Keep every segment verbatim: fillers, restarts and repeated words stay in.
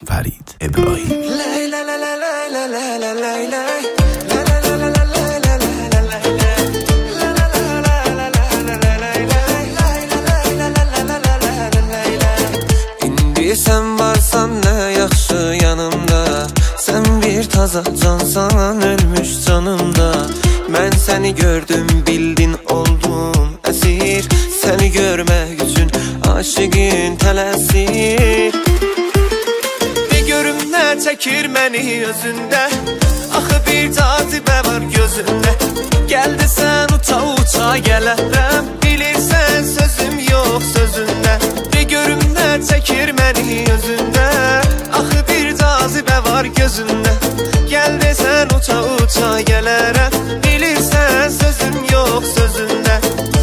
فرید ابراهیم. İndi sən varsan nə yaxşı yanımda, sən bir taza cansan ölmüş canımda. Mən səni gördüm, bildin oldum əsir, səni görmək üçün aşığın tələsir. Bir görüm nə çəkir məni özündə, axı bir cazibə var gözündə. Gəl desən uça uça gələrəm, bilirsən sözüm yox sözündə. Bir görüm nə çəkir məni özündə, axı bir cazibə var gözündə. Gəl desən uça uça gələrəm, bilirsən sözüm yox sözündə.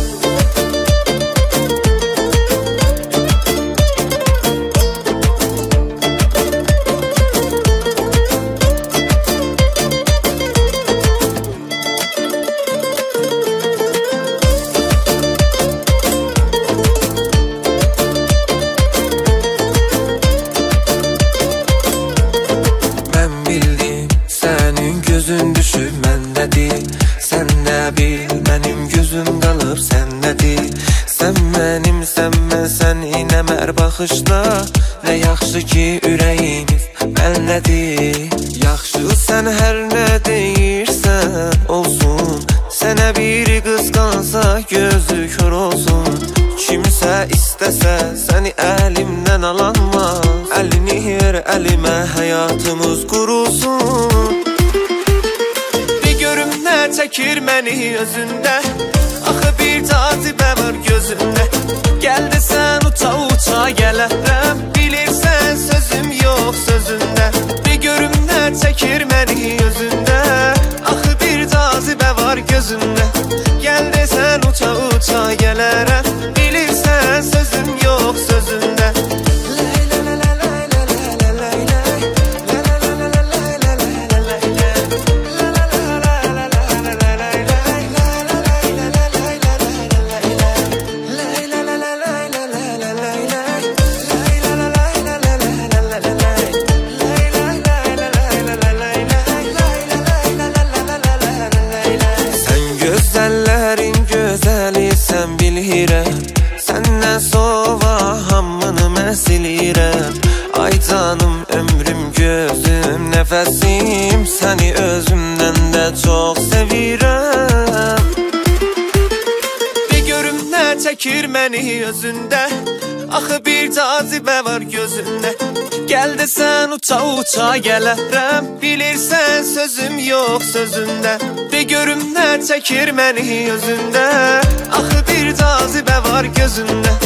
Gözün düşüb məndədir, sən nə bil, mənim gözüm qalıb səndədir. Sən mənimsən, mən səni nə mər baxışla, nə yaxşı ki ürəyimiz məndədir. Yaxşı sən hər nə deyirsən olsun, sənə biri qısqansa gözü kör olsun. Kimsə istəsə səni əlimdən alanmaz, əlini ver əlimə həyatımız qurulsun. Çəkir məni özündə, axı bir cazibə var gözündə. Gəl desən uça uça gələrəm, bilirsən sözüm yox sözündə. Bir görüm nə çəkir məni özündə, axı bir cazibə var gözündə. Gəl desən uça uça gələrəm, bilirsən sözüm yox sözündə. Gözəllərin gözəli sən bilirəm, səndən sova hamını mən silirəm. Ay canım, ömrüm, gözüm, nəfəsim, səni özümdən də çox sevirəm. Bir görüm nə çəkir məni özündə, axı bir cazibə var gözündə. Gəl desən uça uça gələrəm, bilirsən sözüm yox sözündə. Bir görüm nə çəkir məni özündə, axı bir cazibə var gözündə.